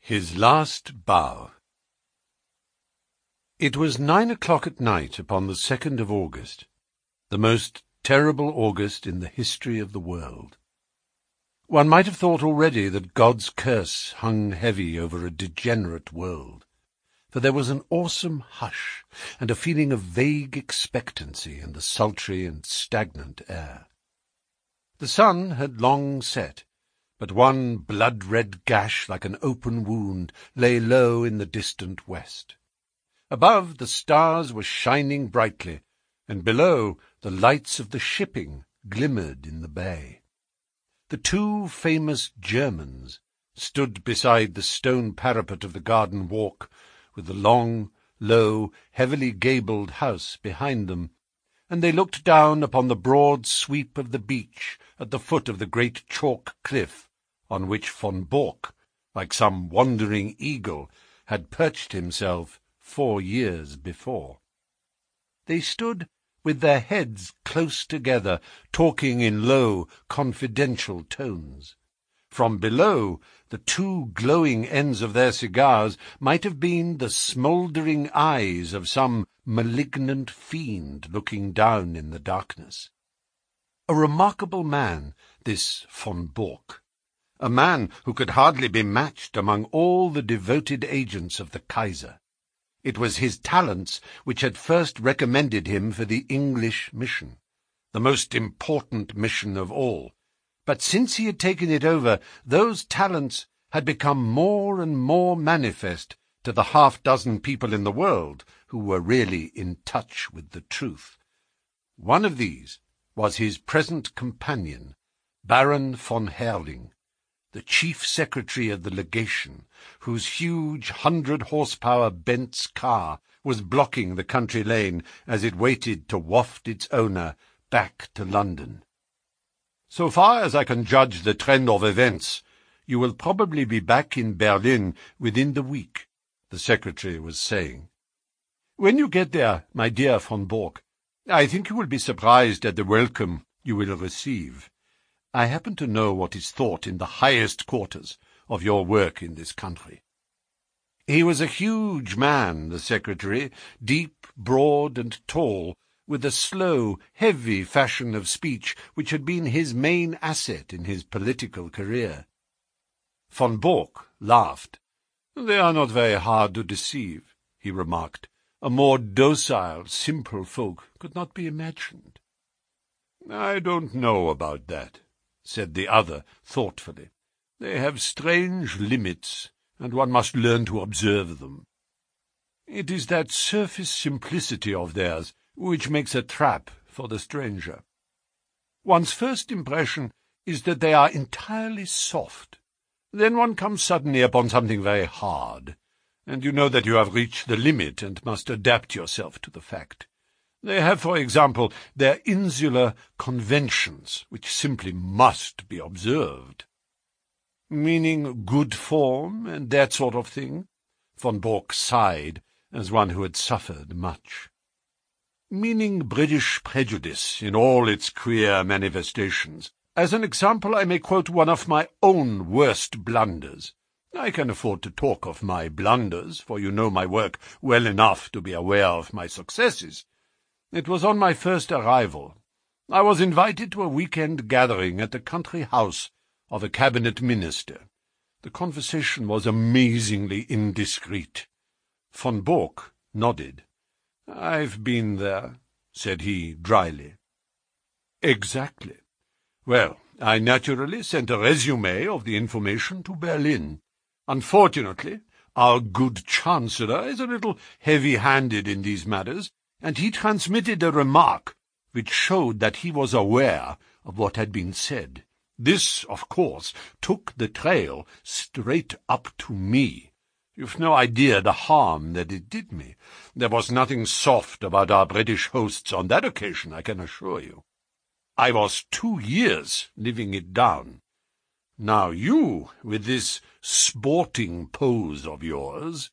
His Last Bow. It was 9 o'clock at night upon the 2nd of August, the most terrible August in the history of the world. One might have thought already that God's curse hung heavy over a degenerate world, for there was an awesome hush and a feeling of vague expectancy in the sultry and stagnant air. The sun had long set, but one blood-red gash like an open wound lay low in the distant west. Above, the stars were shining brightly, and below, the lights of the shipping glimmered in the bay. The two famous Germans stood beside the stone parapet of the garden walk, with the long, low, heavily gabled house behind them, and they looked down upon the broad sweep of the beach at the foot of the great chalk cliff on which von Bork, like some wandering eagle, had perched himself 4 years before. They stood with their heads close together, talking in low, confidential tones. From below, the two glowing ends of their cigars might have been the smouldering eyes of some malignant fiend looking down in the darkness. A remarkable man, this von Bork, a man who could hardly be matched among all the devoted agents of the Kaiser. It was his talents which had first recommended him for the English mission, the most important mission of all. But since he had taken it over, those talents had become more and more manifest to the half-dozen people in the world who were really in touch with the truth. One of these was his present companion, Baron von Herrling, the chief secretary of the legation, whose huge 100-horsepower Benz car was blocking the country lane as it waited to waft its owner back to London. "So far as I can judge the trend of events, you will probably be back in Berlin within the week," the secretary was saying. "When you get there, my dear von Bork, I think you will be surprised at the welcome you will receive. I happen to know what is thought in the highest quarters of your work in this country." He was a huge man, the secretary, deep, broad, and tall, with a slow, heavy fashion of speech which had been his main asset in his political career. Von Bork laughed. "They are not very hard to deceive," he remarked. "A more docile, simple folk could not be imagined." "I don't know about that," said the other thoughtfully. "They have strange limits, and one must learn to observe them. It is that surface simplicity of theirs which makes a trap for the stranger. One's first impression is that they are entirely soft. Then one comes suddenly upon something very hard, and you know that you have reached the limit and must adapt yourself to the fact. They have, for example, their insular conventions, which simply must be observed." "Meaning good form, and that sort of thing?" Von Bork sighed, as one who had suffered much. "Meaning British prejudice in all its queer manifestations. As an example, I may quote one of my own worst blunders. I can afford to talk of my blunders, for you know my work well enough to be aware of my successes. It was on my first arrival. I was invited to a weekend gathering at the country house of a cabinet minister. The conversation was amazingly indiscreet." Von Bork nodded. "I've been there," said he dryly. "Exactly. Well, I naturally sent a resume of the information to Berlin. Unfortunately, our good Chancellor is a little heavy-handed in these matters, and he transmitted a remark which showed that he was aware of what had been said. This, of course, took the trail straight up to me. You've no idea the harm that it did me. There was nothing soft about our British hosts on that occasion, I can assure you. I was 2 years living it down. Now you, with this sporting pose of yours—"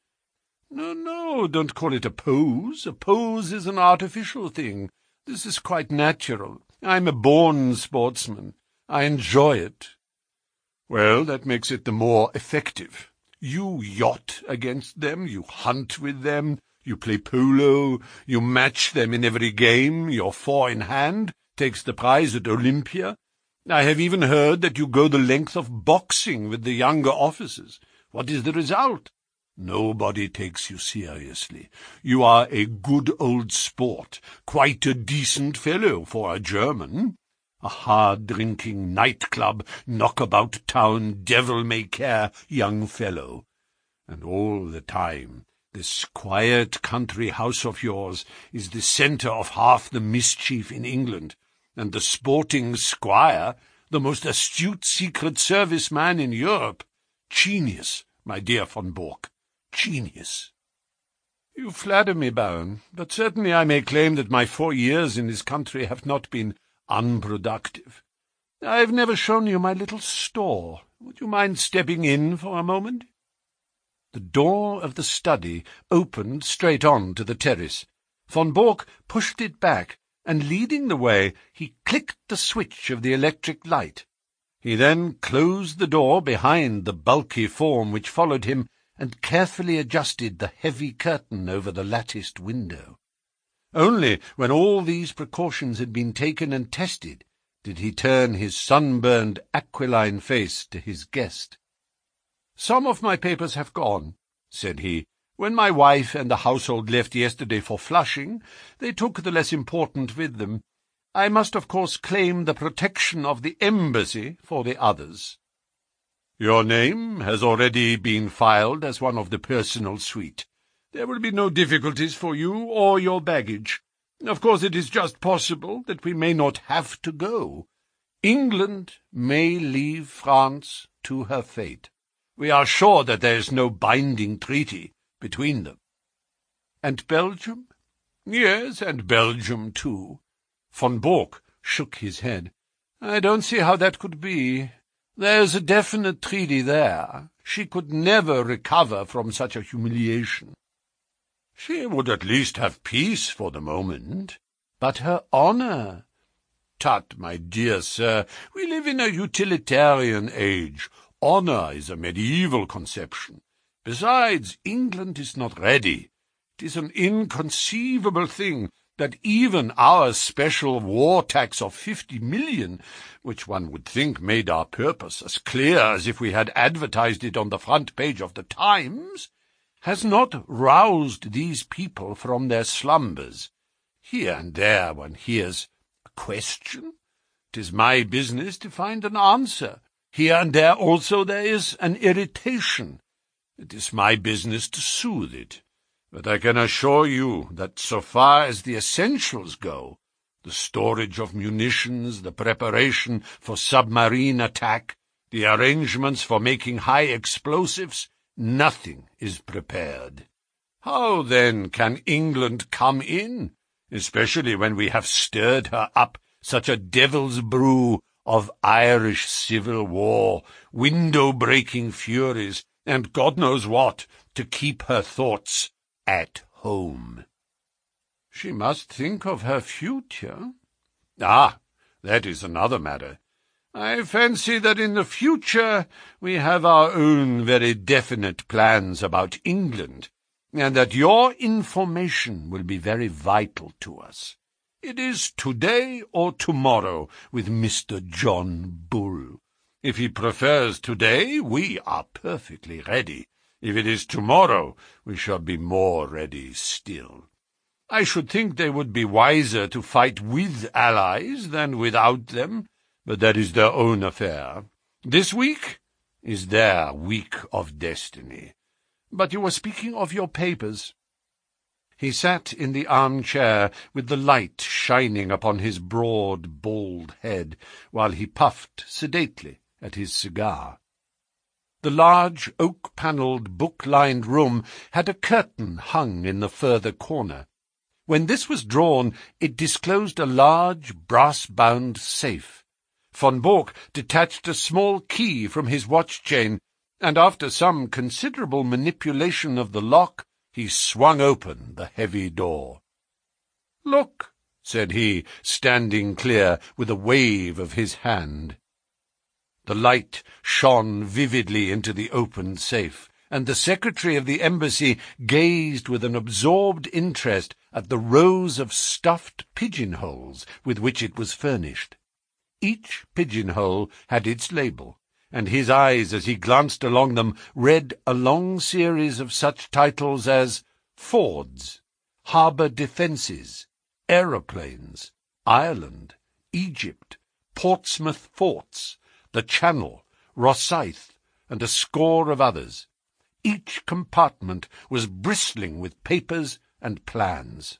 No, don't call it a pose. A pose is an artificial thing. This is quite natural. I'm a born sportsman. I enjoy it." "Well, that makes it the more effective. You yacht against them, you hunt with them, you play polo, you match them in every game, your four-in-hand takes the prize at Olympia. I have even heard that you go the length of boxing with the younger officers. What is the result? Nobody takes you seriously. You are a good old sport, quite a decent fellow for a German. A hard-drinking, nightclub, knockabout-town, devil-may-care young fellow. And all the time, this quiet country house of yours is the centre of half the mischief in England, and the sporting squire, the most astute Secret Service man in Europe. Genius, my dear von Bork, genius. You flatter me, Baron, but certainly I may claim that my 4 years in this country have not been unproductive. I have never shown you my little store. Would you mind stepping in for a moment? The door of the study opened straight on to the terrace. Von Bork pushed it back, and leading the way, he clicked the switch of the electric light. He then closed the door behind the bulky form which followed him, and carefully adjusted the heavy curtain over the latticed window. Only when all these precautions had been taken and tested did he turn his sunburned, aquiline face to his guest. "Some of my papers have gone," said he. "When my wife and the household left yesterday for Flushing, they took the less important with them. I must, of course, claim the protection of the embassy for the others." "Your name has already been filed as one of the personal suite. There will be no difficulties for you or your baggage. Of course, it is just possible that we may not have to go. England may leave France to her fate. We are sure that there is no binding treaty between them." "And Belgium?" "Yes, and Belgium too." Von Bork shook his head. "I don't see how that could be. There's a definite treaty there. She could never recover from such a humiliation." "She would at least have peace for the moment." "But her honour—" "Tut, my dear sir, we live in a utilitarian age. Honour is a medieval conception. Besides, England is not ready. It is an inconceivable thing that even our special war tax of 50 million, which one would think made our purpose as clear as if we had advertised it on the front page of the Times, has not roused these people from their slumbers. Here and there one hears a question. 'Tis my business to find an answer. Here and there also there is an irritation. It is my business to soothe it. But I can assure you that so far as the essentials go, the storage of munitions, the preparation for submarine attack, the arrangements for making high explosives, nothing is prepared. How, then, can England come in, especially when we have stirred her up such a devil's brew of Irish civil war, window-breaking furies, and God knows what, to keep her thoughts at home?" "She must think of her future." "Ah, that is another matter. I fancy that in the future we have our own very definite plans about England, and that your information will be very vital to us. It is today or tomorrow with Mr. John Bull. If he prefers today, we are perfectly ready. If it is tomorrow, we shall be more ready still. I should think they would be wiser to fight with allies than without them, but that is their own affair. This week is their week of destiny. But you were speaking of your papers." He sat in the armchair with the light shining upon his broad, bald head, while he puffed sedately at his cigar. The large, oak-panelled, book-lined room had a curtain hung in the further corner. When this was drawn, it disclosed a large, brass-bound safe. Von Bork detached a small key from his watch-chain, and after some considerable manipulation of the lock, he swung open the heavy door. "Look," said he, standing clear, with a wave of his hand. The light shone vividly into the opened safe, and the secretary of the embassy gazed with an absorbed interest at the rows of stuffed pigeonholes with which it was furnished. Each pigeonhole had its label, and his eyes, as he glanced along them, read a long series of such titles as Fords, Harbour Defences, Aeroplanes, Ireland, Egypt, Portsmouth Forts, the Channel, Rosyth, and a score of others. Each compartment was bristling with papers and plans.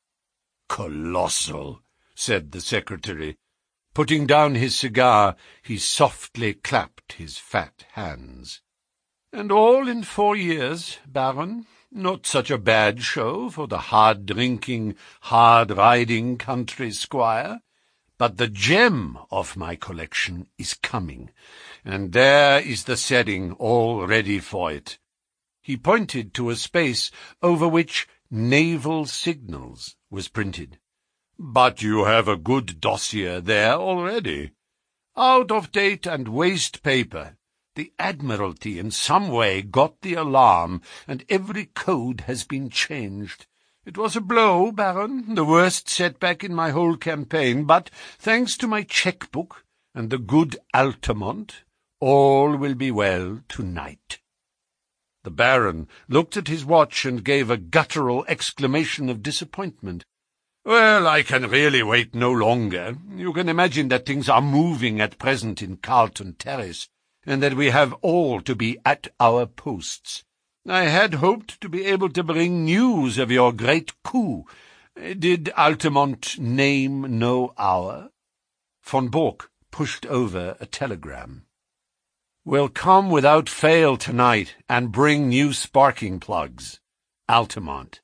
"Colossal," said the secretary. Putting down his cigar, he softly clapped his fat hands. "And all in 4 years, Baron. Not such a bad show for the hard-drinking, hard-riding country squire. But the gem of my collection is coming, and there is the setting all ready for it." He pointed to a space over which Naval Signals was printed. "But you have a good dossier there already." "Out of date and waste paper. The Admiralty in some way got the alarm, and every code has been changed. It was a blow, Baron, the worst setback in my whole campaign, but thanks to my cheque-book and the good Altamont, all will be well tonight." The Baron looked at his watch and gave a guttural exclamation of disappointment. "Well, I can really wait no longer. You can imagine that things are moving at present in Carlton Terrace, and that we have all to be at our posts. I had hoped to be able to bring news of your great coup. Did Altamont name no hour?" Von Bork pushed over a telegram. "Will come without fail tonight, and bring new sparking plugs. Altamont."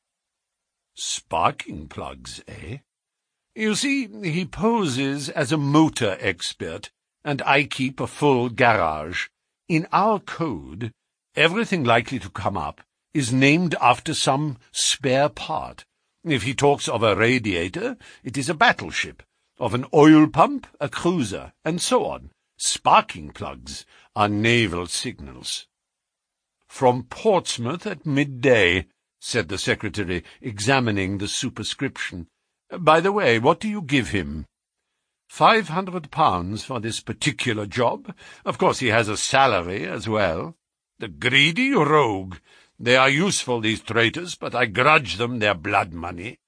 "Sparking plugs, eh?" "You see, he poses as a motor expert, and I keep a full garage. In our code, everything likely to come up is named after some spare part. If he talks of a radiator, it is a battleship, of an oil pump, a cruiser, and so on. Sparking plugs are naval signals." "From Portsmouth at midday," said the secretary, examining the superscription. "By the way, what do you give him?" £500 for this particular job. Of course he has a salary as well." "The greedy rogue! They are useful, these traitors, but I grudge them their blood money."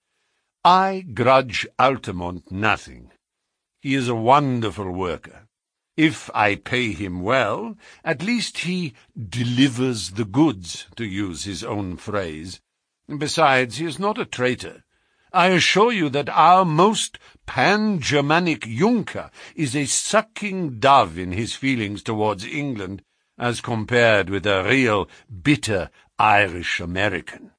"I grudge Altamont nothing. He is a wonderful worker. If I pay him well, at least he delivers the goods, to use his own phrase. Besides, he is not a traitor. I assure you that our most pan-Germanic Junker is a sucking dove in his feelings towards England, as compared with a real bitter Irish-American."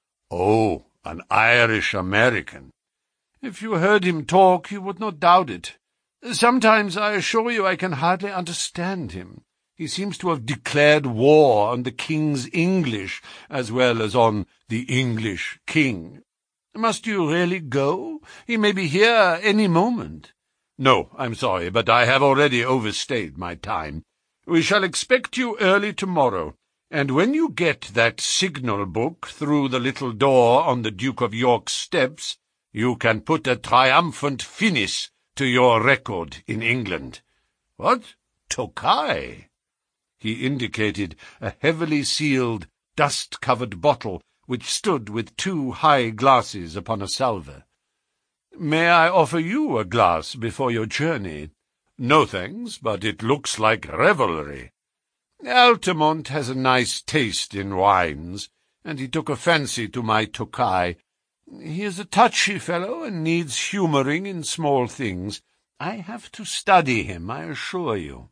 "Oh, an Irish-American." "If you heard him talk, you would not doubt it. Sometimes, I assure you, I can hardly understand him. He seems to have declared war on the King's English, as well as on the English King. Must you really go? He may be here any moment." "No, I'm sorry, but I have already overstayed my time. We shall expect you early tomorrow, and when you get that signal book through the little door on the Duke of York's steps, you can put a triumphant finis to your record in England." "What? Tokay?" He indicated a heavily sealed, dust-covered bottle which stood with 2 high glasses upon a salver. "May I offer you a glass before your journey?" "No, thanks, but it looks like revelry." "Altamont has a nice taste in wines, and he took a fancy to my Tokay. He is a touchy fellow, and needs humouring in small things. I have to study him, I assure you."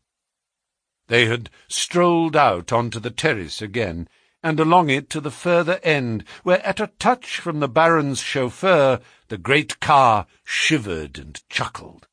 They had strolled out onto the terrace again, and along it to the further end, where at a touch from the Baron's chauffeur the great car shivered and chuckled.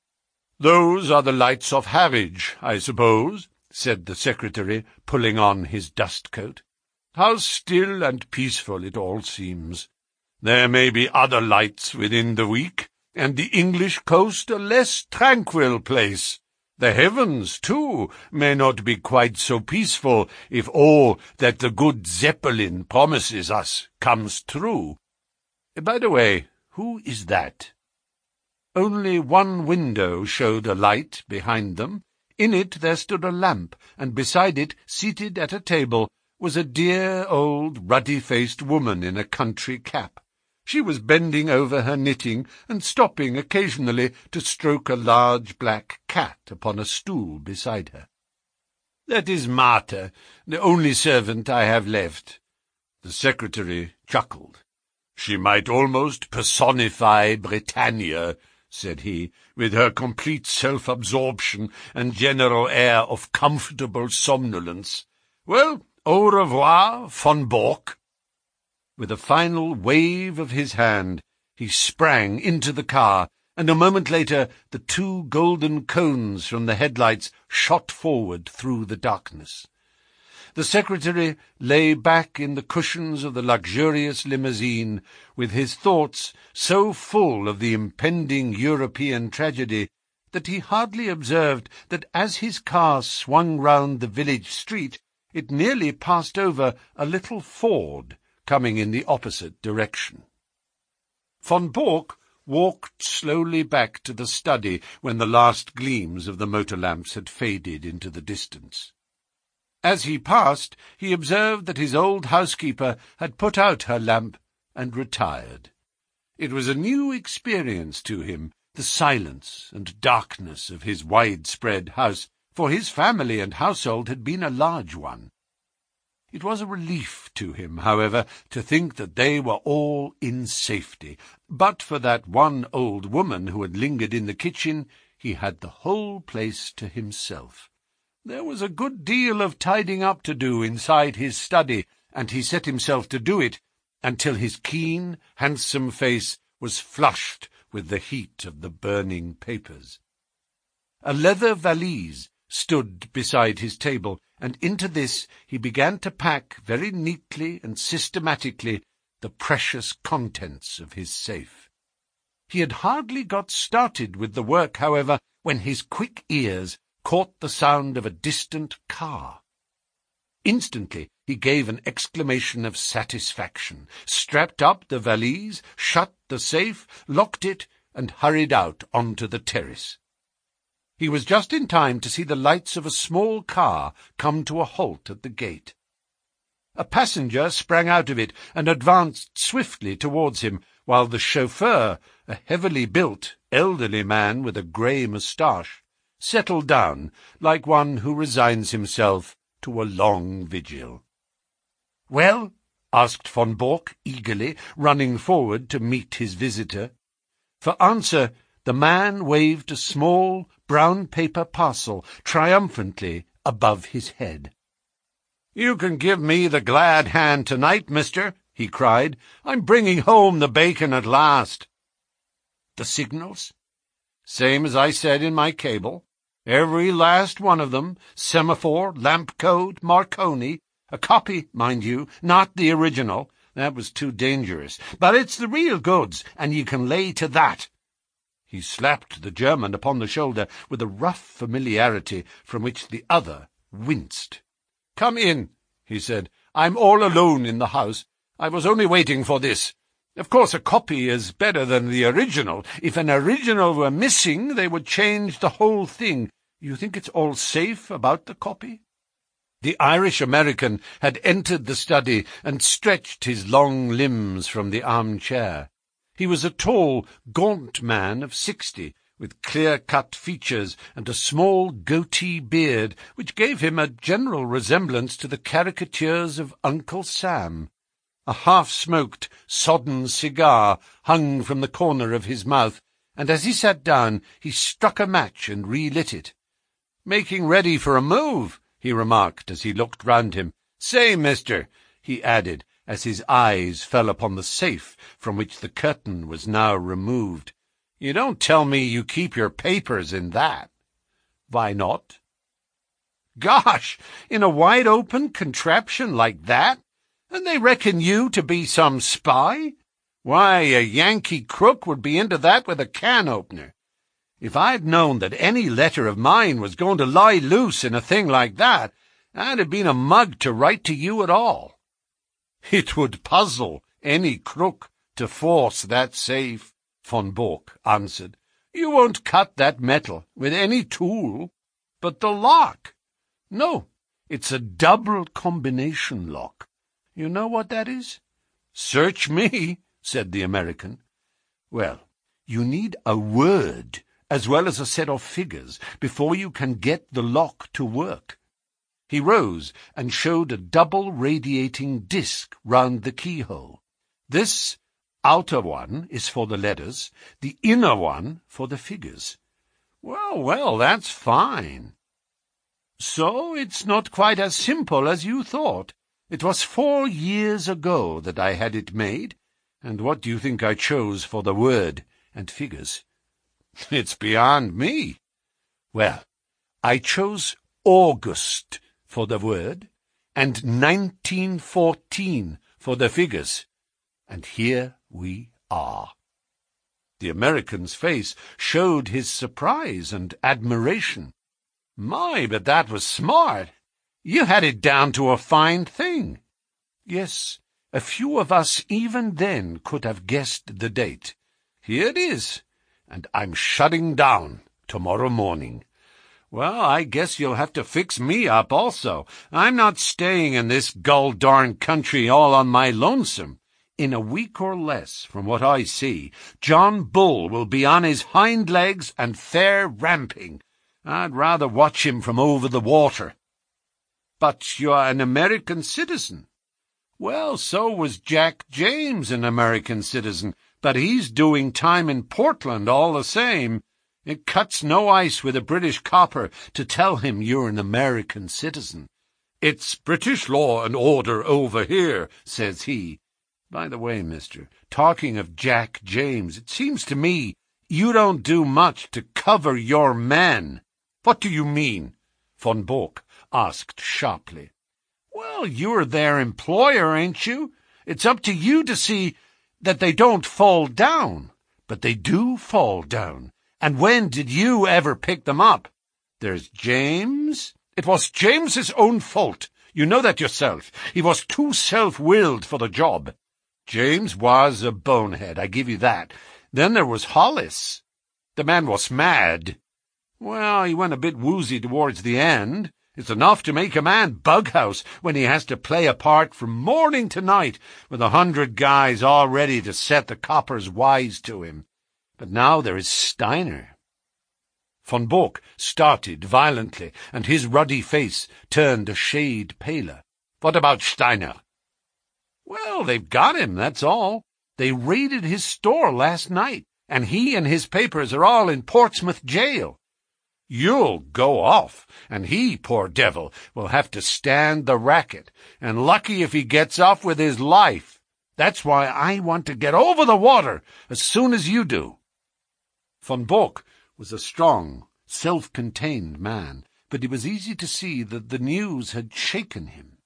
"Those are the lights of Harwich, I suppose," said the secretary, pulling on his dust-coat. "How still and peaceful it all seems. There may be other lights within the week, and the English coast a less tranquil place. The heavens, too, may not be quite so peaceful if all that the good Zeppelin promises us comes true. By the way, who is that?" Only one window showed a light behind them. In it there stood a lamp, and beside it, seated at a table, was a dear old ruddy-faced woman in a country cap. She was bending over her knitting and stopping occasionally to stroke a large black cat upon a stool beside her. "That is Martha, the only servant I have left." The secretary chuckled. "She might almost personify Britannia," said he, "with her complete self-absorption and general air of comfortable somnolence. Well, au revoir, von Bork." With a final wave of his hand, he sprang into the car, and a moment later the two golden cones from the headlights shot forward through the darkness. The secretary lay back in the cushions of the luxurious limousine, with his thoughts so full of the impending European tragedy that he hardly observed that as his car swung round the village street, it nearly passed over a little Ford coming in the opposite direction. Von Bork walked slowly back to the study when the last gleams of the motor lamps had faded into the distance. As he passed, he observed that his old housekeeper had put out her lamp and retired. It was a new experience to him, the silence and darkness of his widespread house, for his family and household had been a large one. It was a relief to him, however, to think that they were all in safety. But for that one old woman who had lingered in the kitchen, he had the whole place to himself. There was a good deal of tidying up to do inside his study, and he set himself to do it until his keen, handsome face was flushed with the heat of the burning papers. A leather valise stood beside his table, and into this he began to pack very neatly and systematically the precious contents of his safe. He had hardly got started with the work, however, when his quick ears caught the sound of a distant car. Instantly he gave an exclamation of satisfaction, strapped up the valise, shut the safe, locked it, and hurried out onto the terrace. He was just in time to see the lights of a small car come to a halt at the gate. A passenger sprang out of it and advanced swiftly towards him, while the chauffeur, a heavily built, elderly man with a grey moustache, settled down like one who resigns himself to a long vigil. "Well?" asked von Bork eagerly, running forward to meet his visitor. For answer, the man waved a small brown paper parcel triumphantly above his head. "You can give me the glad hand tonight, mister," he cried. "I'm bringing home the bacon at last." "The signals?" "Same as I said in my cable. Every last one of them, semaphore, lamp code, Marconi. A copy, mind you, not the original. That was too dangerous. But it's the real goods, and you can lay to that." He slapped the German upon the shoulder with a rough familiarity from which the other winced. "Come in," he said. "I'm all alone in the house. I was only waiting for this. Of course, a copy is better than the original. If an original were missing, they would change the whole thing. You think it's all safe about the copy?" The Irish-American had entered the study and stretched his long limbs from the armchair. He was a tall, gaunt man of 60, with clear-cut features and a small goatee beard, which gave him a general resemblance to the caricatures of Uncle Sam. A half-smoked, sodden cigar hung from the corner of his mouth, and as he sat down he struck a match and relit it. "Making ready for a move," he remarked as he looked round him. "Say, mister," he added, as his eyes fell upon the safe from which the curtain was now removed, "you don't tell me you keep your papers in that?" "Why not?" "Gosh! In a wide-open contraption like that? And they reckon you to be some spy? Why, a Yankee crook would be into that with a can-opener. If I'd known that any letter of mine was going to lie loose in a thing like that, I'd have been a mug to write to you at all. It would puzzle any crook to force that safe, von Bock answered. You won't cut that metal with any tool. But the lock? No, it's a double combination lock. You know what that is? Search me, said the American. Well, you need a word as well as a set of figures before you can get the lock to work. He rose and showed a double radiating disc round the keyhole. This outer one is for the letters, the inner one for the figures. Well, that's fine. So it's not quite as simple as you thought. It was 4 years ago that I had it made, and what do you think I chose for the word and figures? It's beyond me. Well, I chose August for the word, and 1914 for the figures, and here we are. The American's face showed his surprise and admiration. My, but that was smart. You had it down to a fine thing. Yes, a few of us even then could have guessed the date. Here it is, and I'm shutting down tomorrow morning. Well, I guess you'll have to fix me up also. I'm not staying in this gol-darn country all on my lonesome. In a week or less, from what I see, John Bull will be on his hind legs and fair ramping. I'd rather watch him from over the water. But you're an American citizen. Well, so was Jack James an American citizen, but he's doing time in Portland all the same. It cuts no ice with a British copper to tell him you're an American citizen. It's British law and order over here, says he. By the way, mister, talking of Jack James, it seems to me you don't do much to cover your men. What do you mean? Von Bock asked sharply. Well, you're their employer, ain't you? It's up to you to see that they don't fall down. But they do fall down. And when did you ever pick them up? There's James. It was James's own fault. You know that yourself. He was too self-willed for the job. James was a bonehead, I give you that. Then there was Hollis. The man was mad. Well, he went a bit woozy towards the end. It's enough to make a man bughouse when he has to play a part from morning to night with 100 guys all ready to set the coppers wise to him. But now there is Steiner. Von Bock started violently, and his ruddy face turned a shade paler. What about Steiner? Well, they've got him, that's all. They raided his store last night, and he and his papers are all in Portsmouth jail. You'll go off, and he, poor devil, will have to stand the racket, and lucky if he gets off with his life. That's why I want to get over the water as soon as you do. Von Bock was a strong, self-contained man, but it was easy to see that the news had shaken him.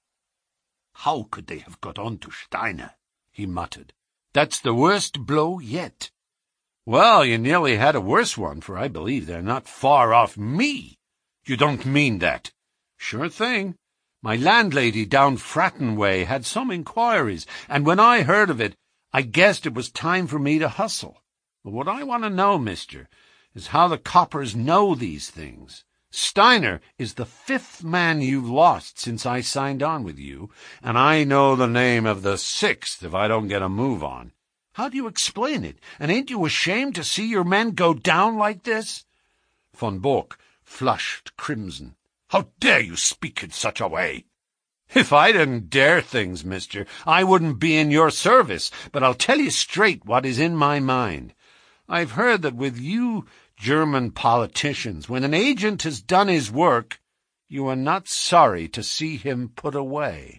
How could they have got on to Steiner? He muttered. That's the worst blow yet. Well, you nearly had a worse one, for I believe they're not far off me. You don't mean that? Sure thing. My landlady down Fratton way had some inquiries, and when I heard of it, I guessed it was time for me to hustle. But what I want to know, mister, is how the coppers know these things. Steiner is the 5th man you've lost since I signed on with you, and I know the name of the 6th if I don't get a move on. How do you explain it? And ain't you ashamed to see your men go down like this? Von Bock flushed crimson. How dare you speak in such a way? If I didn't dare things, mister, I wouldn't be in your service, but I'll tell you straight what is in my mind. I've heard that with you German politicians, when an agent has done his work, you are not sorry to see him put away.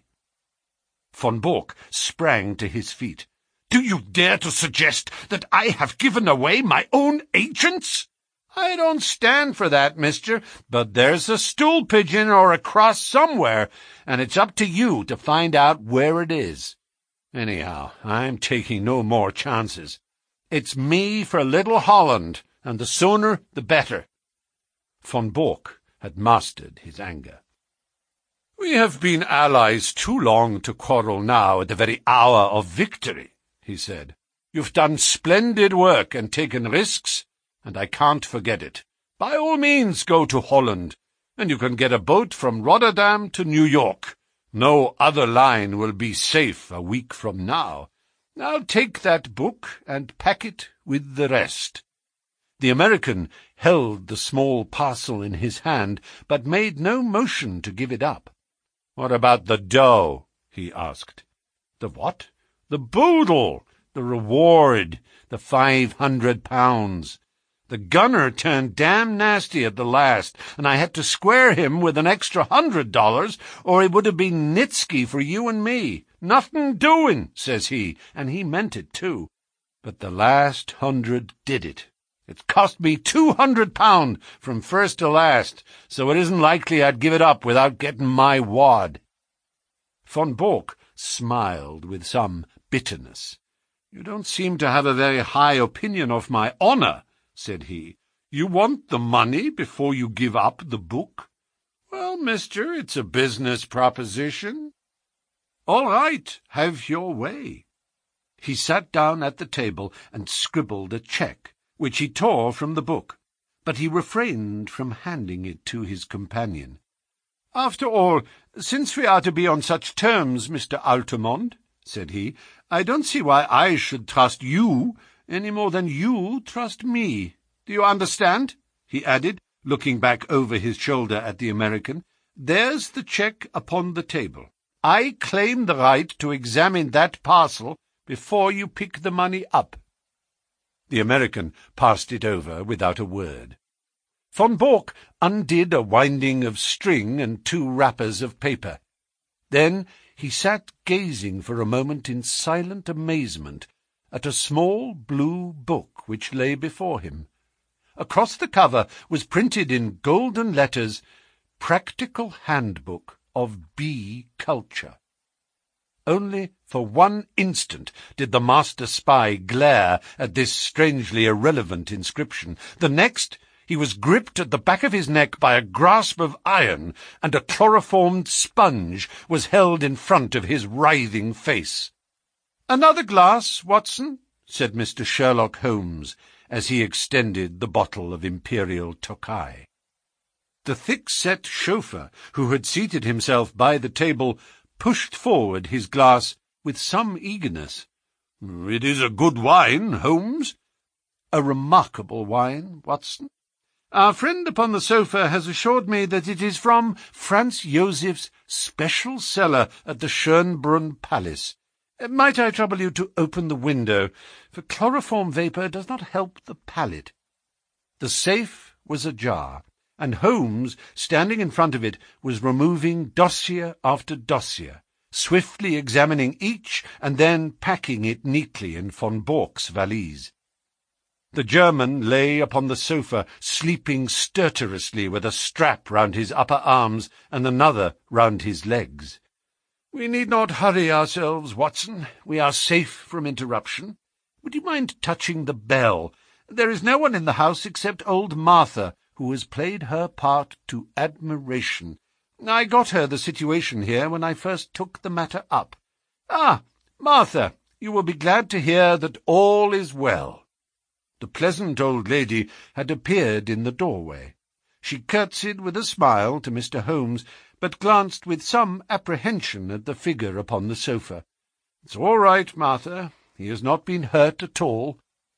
Von Bock sprang to his feet. Do you dare to suggest that I have given away my own agents? I don't stand for that, mister, but there's a stool pigeon or a cross somewhere, and it's up to you to find out where it is. Anyhow, I'm taking no more chances. It's me for Little Holland, and the sooner the better." Von Bork had mastered his anger. "We have been allies too long to quarrel now at the very hour of victory," he said. "You've done splendid work and taken risks, and I can't forget it. By all means go to Holland, and you can get a boat from Rotterdam to New York. No other line will be safe a week from now. Now take that book and pack it with the rest." The American held the small parcel in his hand, but made no motion to give it up. "What about the dough?" he asked. "The what?" "The boodle, the reward, the £500. The gunner turned damn nasty at the last, and I had to square him with an extra $100, or it would have been Nitsky for you and me. 'Nothing doing,' says he, and he meant it too. But the last 100 did it. It's cost me £200 from first to last, so it isn't likely I'd give it up without getting my wad." Von Bork smiled with some bitterness. "You don't seem to have a very high opinion of my honour," said he. "You want the money before you give up the book?" "Well, mister, it's a business proposition." "All right, have your way." He sat down at the table and scribbled a cheque, which he tore from the book, but he refrained from handing it to his companion. "After all, since we are to be on such terms, Mr. Altamont," said he, "I don't see why I should trust you any more than you trust me. Do you understand?" he added, looking back over his shoulder at the American. "There's the cheque upon the table. I claim the right to examine that parcel before you pick the money up." The American passed it over without a word. Von Bork undid a winding of string and 2 wrappers of paper. Then he sat gazing for a moment in silent amazement at a small blue book which lay before him. Across the cover was printed in golden letters, "Practical Handbook of Bee Culture." Only for one instant did the master spy glare at this strangely irrelevant inscription. The next, he was gripped at the back of his neck by a grasp of iron, and a chloroformed sponge was held in front of his writhing face. "Another glass, Watson?" said Mr. Sherlock Holmes, as he extended the bottle of Imperial Tokai. The thick-set chauffeur, who had seated himself by the table, pushed forward his glass with some eagerness. "It is a good wine, Holmes." "A remarkable wine, Watson. Our friend upon the sofa has assured me that it is from Franz Josef's special cellar at the Schönbrunn Palace. Might I trouble you to open the window, for chloroform vapour does not help the palate." The safe was ajar, and Holmes, standing in front of it, was removing dossier after dossier, swiftly examining each and then packing it neatly in von Bork's valise. The German lay upon the sofa, sleeping stertorously with a strap round his upper arms and another round his legs. "We need not hurry ourselves, Watson. We are safe from interruption. Would you mind touching the bell? There is no one in the house except old Martha, who has played her part to admiration. I got her the situation here when I first took the matter up. Ah, Martha, you will be glad to hear that all is well." The pleasant old lady had appeared in the doorway. She curtsied with a smile to Mr. Holmes, but glanced with some apprehension at the figure upon the sofa. "It's all right, Martha. He has not been hurt at all."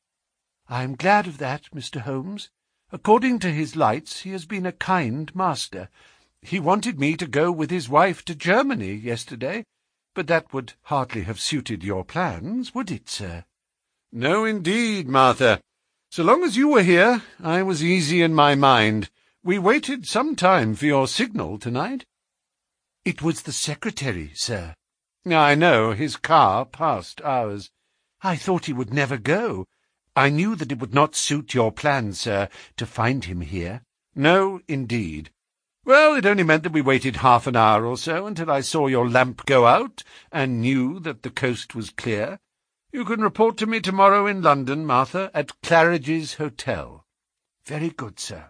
"I am glad of that, Mr. Holmes. According to his lights, he has been a kind master. He wanted me to go with his wife to Germany yesterday, but that would hardly have suited your plans, would it, sir?" "No, indeed, Martha. So long as you were here, I was easy in my mind. We waited some time for your signal tonight." "It was the secretary, sir." "I know. His car passed ours." "I thought he would never go. I knew that it would not suit your plans, sir, to find him here." "No, indeed. Well, it only meant that we waited half an hour or so until I saw your lamp go out and knew that the coast was clear. You can report to me tomorrow in London, Martha, at Claridge's Hotel." Very good, sir.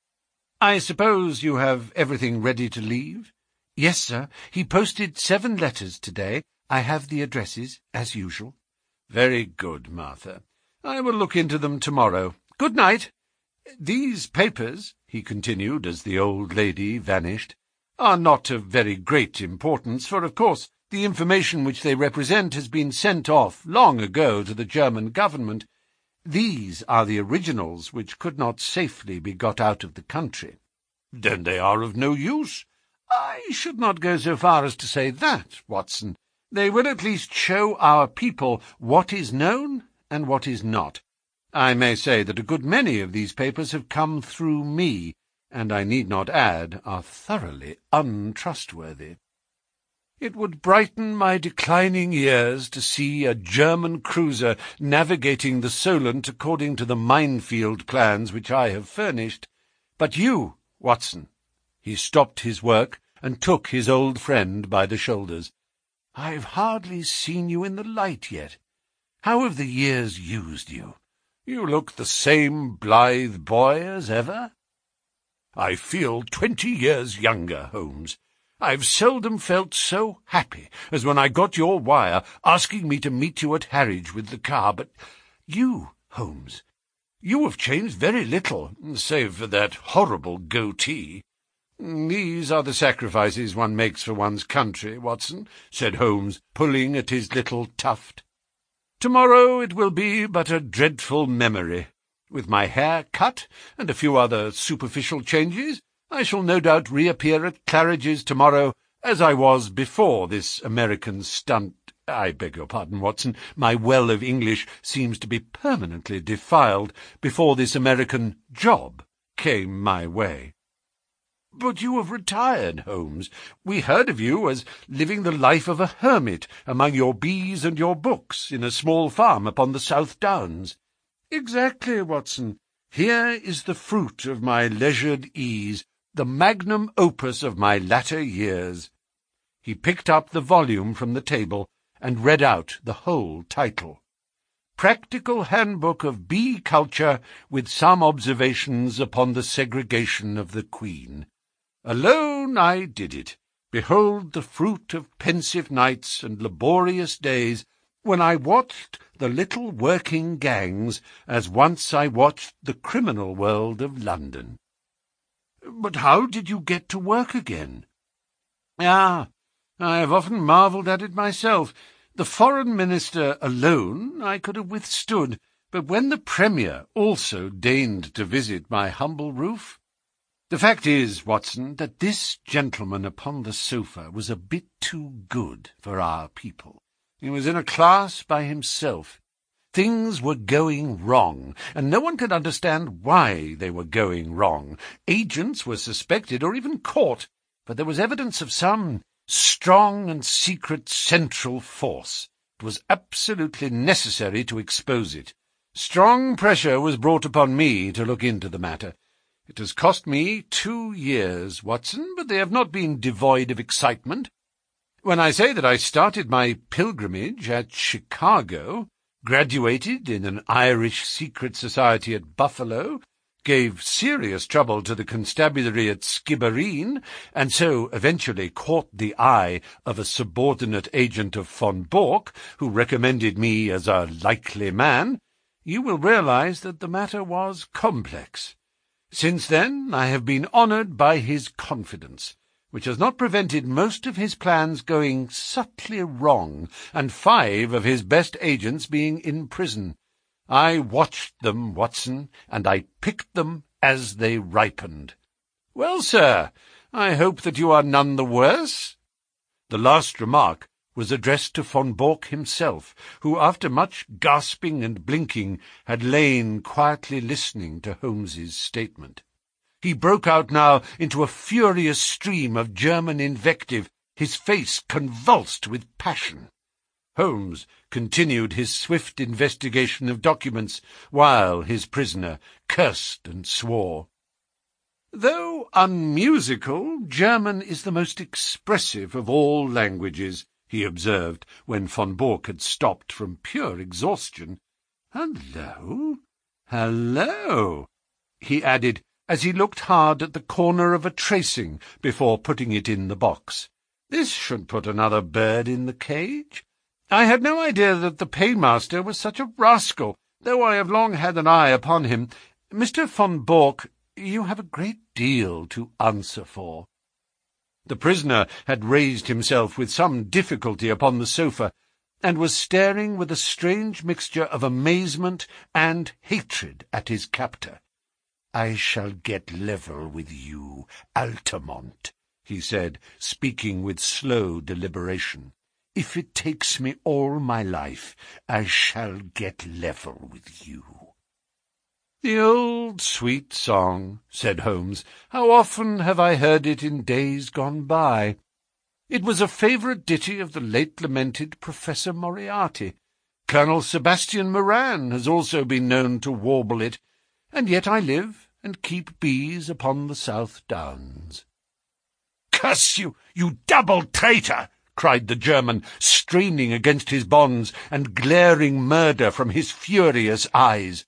I suppose you have everything ready to leave? Yes, sir. He posted 7 letters today. I have the addresses, as usual. Very good, Martha. I will look into them tomorrow. Good night. These papers, he continued as the old lady vanished, are not of very great importance, for of course the information which they represent has been sent off long ago to the German government. These are the originals which could not safely be got out of the country. Then they are of no use. I should not go so far as to say that, Watson. They will at least show our people what is known and what is not. I may say that a good many of these papers have come through me, and I need not add, are thoroughly untrustworthy. It would brighten my declining years to see a German cruiser navigating the Solent according to the minefield plans which I have furnished. But you, Watson— he stopped his work and took his old friend by the shoulders. I've hardly seen you in the light yet. How have the years used you? You look the same blithe boy as ever. I feel 20 years younger, Holmes. I've seldom felt so happy as when I got your wire asking me to meet you at Harwich with the car. But you, Holmes, you have changed very little, save for that horrible goatee. These are the sacrifices one makes for one's country, Watson, said Holmes, pulling at his little tuft. Tomorrow it will be but a dreadful memory. With my hair cut and a few other superficial changes, I shall no doubt reappear at Claridge's tomorrow as I was before this American stunt. I beg your pardon, Watson, my well of English seems to be permanently defiled before this American job came my way. But you have retired, Holmes. We heard of you as living the life of a hermit among your bees and your books in a small farm upon the South Downs. Exactly, Watson. Here is the fruit of my leisured ease, the magnum opus of my latter years. He picked up the volume from the table and read out the whole title. Practical Handbook of Bee Culture, with some observations upon the segregation of the queen. Alone I did it. Behold the fruit of pensive nights and laborious days, when I watched the little working gangs, as once I watched the criminal world of London. But how did you get to work again? I have often marvelled at it myself. The foreign minister alone I could have withstood, but when the Premier also deigned to visit my humble roof— The fact is, Watson, that this gentleman upon the sofa was a bit too good for our people. He was in a class by himself. Things were going wrong, and no one could understand why they were going wrong. Agents were suspected or even caught, but there was evidence of some strong and secret central force. It was absolutely necessary to expose it. Strong pressure was brought upon me to look into the matter. It has cost me 2 years, Watson, but they have not been devoid of excitement. When I say that I started my pilgrimage at Chicago, graduated in an Irish secret society at Buffalo, gave serious trouble to the constabulary at Skibbereen, and so eventually caught the eye of a subordinate agent of von Bork, who recommended me as a likely man, you will realize that the matter was complex. Since then I have been honoured by his confidence, which has not prevented most of his plans going subtly wrong, and 5 of his best agents being in prison. I watched them, Watson, and I picked them as they ripened. Well, sir, I hope that you are none the worse? The last remark was addressed to von Bork himself, who, after much gasping and blinking, had lain quietly listening to Holmes's statement. He broke out now into a furious stream of German invective, his face convulsed with passion. Holmes continued his swift investigation of documents, while his prisoner cursed and swore. Though unmusical, German is the most expressive of all languages, he observed, when von Bork had stopped from pure exhaustion. Hello? Hello? he added, as he looked hard at the corner of a tracing before putting it in the box. "This should put another bird in the cage. I had no idea that the paymaster was such a rascal, though I have long had an eye upon him. Mr. von Bork, you have a great deal to answer for." The prisoner had raised himself with some difficulty upon the sofa, and was staring with a strange mixture of amazement and hatred at his captor. "I shall get level with you, Altamont," he said, speaking with slow deliberation. "If it takes me all my life, I shall get level with you." "The old sweet song," said Holmes. "How often have I heard it in days gone by! It was a favourite ditty of the late-lamented Professor Moriarty. Colonel Sebastian Moran has also been known to warble it, and yet I live and keep bees upon the South Downs." "Curse you, you double traitor!" cried the German, straining against his bonds and glaring murder from his furious eyes.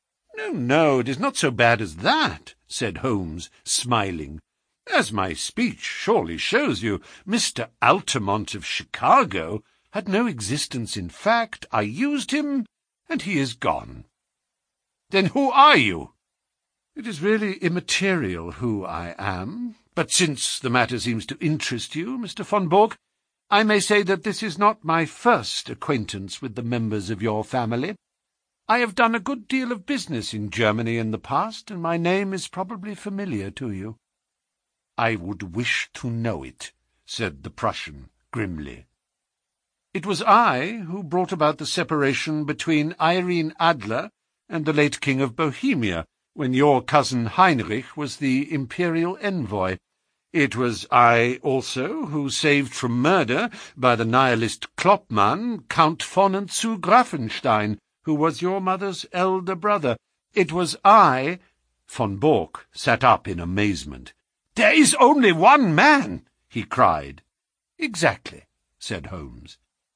No, it is not so bad as that," said Holmes, smiling. "As my speech surely shows you, Mr. Altamont of Chicago had no existence in fact. I used him, and he is gone." "Then who are you?" "It is really immaterial who I am, but since the matter seems to interest you, Mr. von Bork, I may say that this is not my first acquaintance with the members of your family. I have done a good deal of business in Germany in the past, and my name is probably familiar to you." "I would wish to know it," said the Prussian grimly. "It was I who brought about the separation between Irene Adler and the late King of Bohemia, when your cousin Heinrich was the imperial envoy. It was I also who saved from murder by the nihilist Kloppmann Count von und zu Grafenstein, who was your mother's elder brother. It was I—" Von Bork sat up in amazement. "There is only one man!" he cried. "Exactly," said Holmes.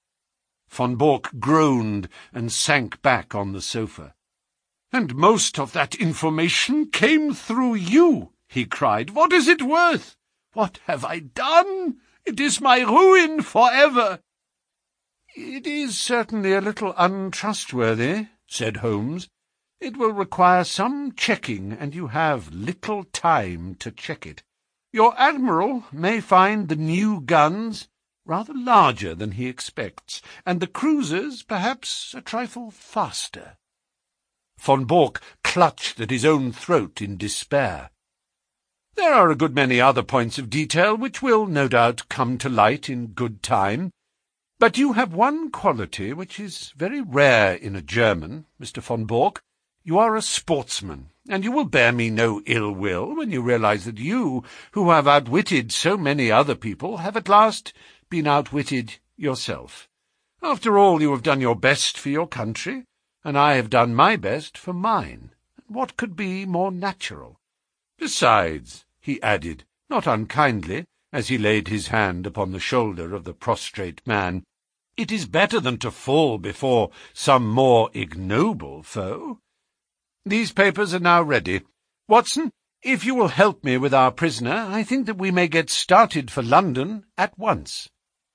Von Bork groaned and sank back on the sofa. "And most of that information came through you!" he cried. "What is it worth? What have I done? It is my ruin forever." "It is certainly a little untrustworthy," said Holmes. "It will require some checking, and you have little time to check it. Your admiral may find the new guns rather larger than he expects, and the cruisers perhaps a trifle faster." Von Bork clutched at his own throat in despair. "There are a good many other points of detail which will, no doubt, come to light in good time. But you have one quality which is very rare in a German, Mr. von Bork. You are a sportsman, and you will bear me no ill will when you realize that you, who have outwitted so many other people, have at last been outwitted yourself. After all, you have done your best for your country, and I have done my best for mine. What could be more natural? Besides," he added, not unkindly, as he laid his hand upon the shoulder of the prostrate man, "it is better than to fall before some more ignoble foe. These papers are now ready. Watson, if you will help me with our prisoner, I think that we may get started for London at once."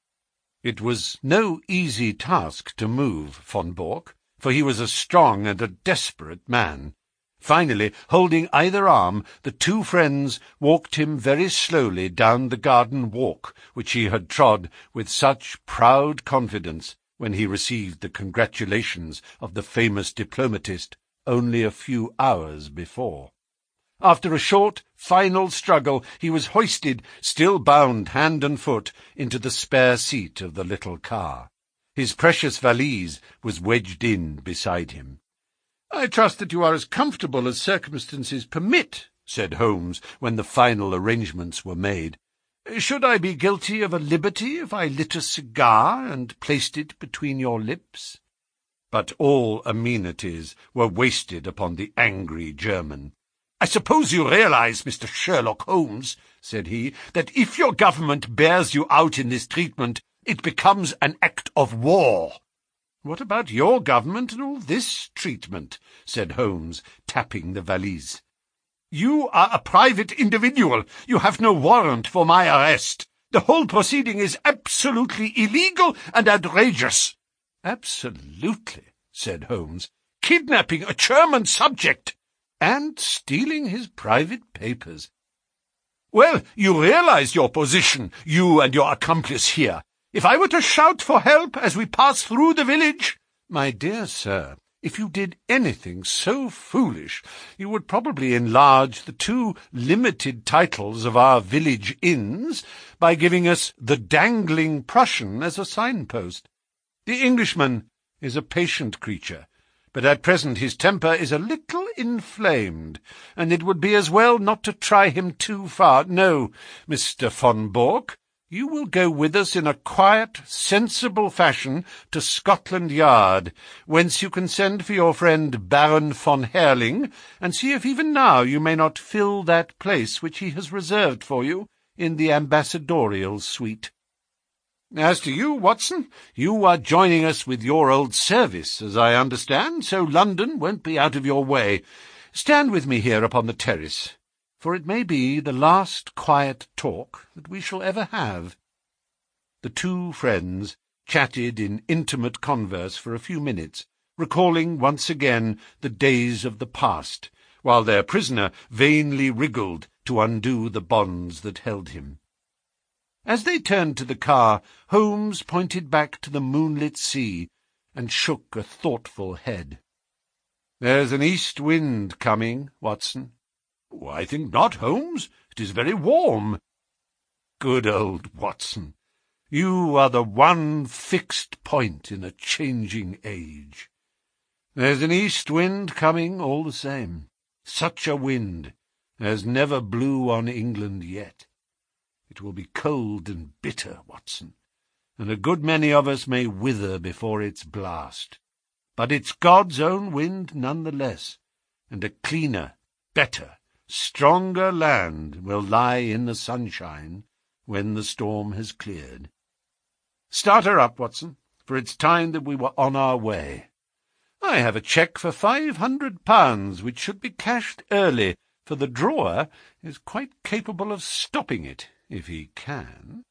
It was no easy task to move Von Bork, for he was a strong and a desperate man. Finally, holding either arm, the two friends walked him very slowly down the garden walk which he had trod with such proud confidence when he received the congratulations of the famous diplomatist only a few hours before. After a short, final struggle, he was hoisted, still bound hand and foot, into the spare seat of the little car. His precious valise was wedged in beside him. "I trust that you are as comfortable as circumstances permit," said Holmes, when the final arrangements were made. "Should I be guilty of a liberty if I lit a cigar and placed it between your lips?" But all amenities were wasted upon the angry German. "I suppose you realize, Mr. Sherlock Holmes," said he, "that if your government bears you out in this treatment, it becomes an act of war." "What about your government and all this treatment?" said Holmes, tapping the valise. You are a private individual. You have no warrant for my arrest. The whole proceeding is absolutely illegal and outrageous." "Absolutely," said Holmes. "Kidnapping a German subject and stealing his private papers." "Well, you realize your position, you and your accomplice here. If I were to shout for help as we pass through the village—" "My dear sir, if you did anything so foolish, you would probably enlarge the 2 limited titles of our village inns by giving us the Dangling Prussian as a signpost. The Englishman is a patient creature, but at present his temper is a little inflamed, and it would be as well not to try him too far. No, Mr. von Bork, you will go with us in a quiet, sensible fashion to Scotland Yard, whence you can send for your friend Baron von Herling, and see if even now you may not fill that place which he has reserved for you in the ambassadorial suite. As to you, Watson, you are joining us with your old service, as I understand, so London won't be out of your way. Stand with me here upon the terrace, for it may be the last quiet talk that we shall ever have." The 2 friends chatted in intimate converse for a few minutes, recalling once again the days of the past, while their prisoner vainly wriggled to undo the bonds that held him. As they turned to the car, Holmes pointed back to the moonlit sea and shook a thoughtful head. "There's an east wind coming, Watson." "I think not, Holmes. It is very warm." "Good old Watson. You are the one fixed point in a changing age. There's an east wind coming all the same. Such a wind as never blew on England yet. It will be cold and bitter, Watson, and a good many of us may wither before its blast. But it's God's own wind none the less, and a cleaner, better, stronger land will lie in the sunshine when the storm has cleared. Start her up, Watson, for it's time that we were on our way. I have a cheque for £500, which should be cashed early, for the drawer is quite capable of stopping it, if he can."